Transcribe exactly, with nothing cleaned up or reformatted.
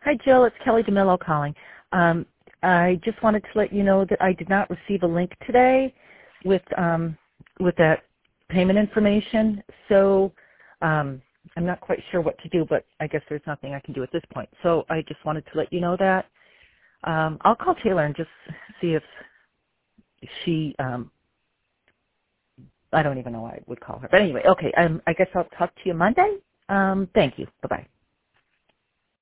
Hi, Jill. It's Kelly DeMillo calling. Um, I just wanted to let you know that I did not receive a link today with um, with that payment information. So um, I'm not quite sure what to do, but I guess there's nothing I can do at this point. So I just wanted to let you know that. Um, I'll call Taylor and just see if she, um, I don't even know why I would call her. But anyway, okay, um, I guess I'll talk to you Monday. Um, thank you. Bye-bye.